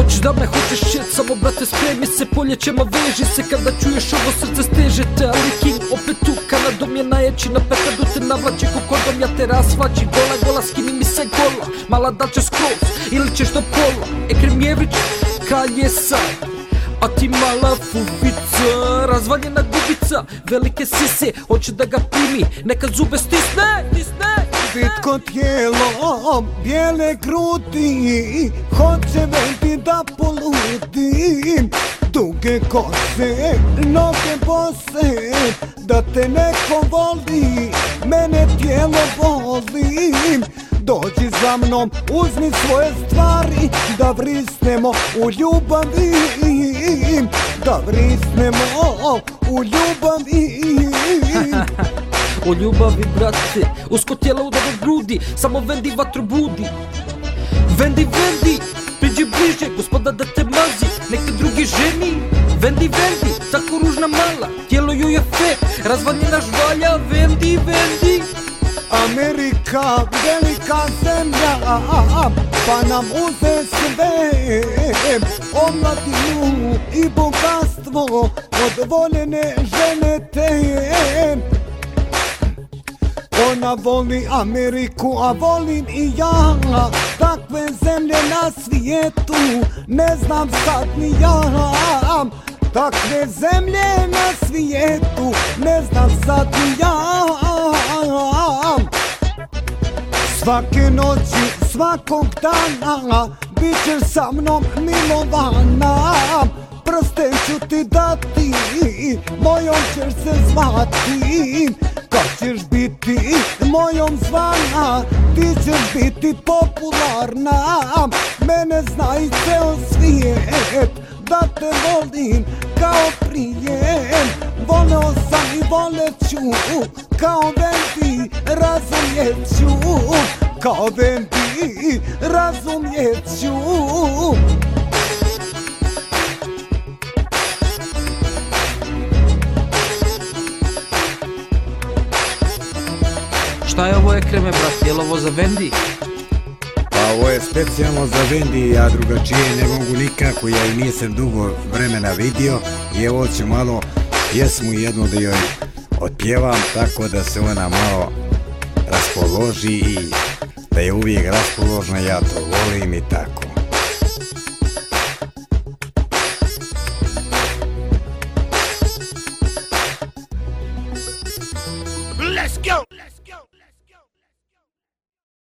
Hoćeš da me hoćeš shit, samo brate spremi se, poljećemo veži se. Kada čuješ ovo srce steže te, ali king opet tu. Kanadom je najjači, na petadu te navlači kokordom, ja te rasvaći. Gola, skini mi se gola, mala da će skroz ili ćeš do pola. Ekremjević, kalje sad, a ti mala fufica, razvaljena gubica, velike sise, hoće da ga primi, neka zube stisne. Vitko tijelo, bijele grudi, hoće veti da poludim. Duge kose, noge bose, da te neko voli, mene tijelo voli. Dođi za mnom, uzmi svoje stvari, da vrisnemo u ljubavi. Da vrisnemo u ljubavi. O ljubavi, brate, usko tijelo udave grudi, samo vendi vatru budi. Vendi, priđi bliže, gospoda da te mazi, neki drugi ženi. Vendi, tako ružna mala, tijelo joj je fek, razvaljena žvalja. Vendi. Amerika, velika zemlja, pa nam uze sve. Omladinu i bogatstvo, od voljene žene te. Ona voli Ameriku, a volim i ja. Takve zemlje na svijetu ne znam sad ni ja. Takve zemlje na svijetu ne znam sad ni ja. Svake noći, svakog dana, bit ćeš sa mnom milovana. Prsten ću ti dati, mojom ćeš se zvati. Kad ćeš biti mojom zvana, ti ćeš biti popularna. Mene zna i ceo svijet, da te volim kao prije. Voleo sam i voleću, kao Vendi, razumjeću. Kao Vendi, razumjeću. Šta je ovo Ekreme, brate, je li ovo za Vendi? Pa ovo je specijalno za Vendi, ja drugačije ne mogu nikako, ja i nisam dugo vremena vidio. I evo ću malo pjesmu jednu da joj otpjevam, tako da se ona malo raspoloži i da je uvijek raspoložna, ja to volim i tako. Let's go!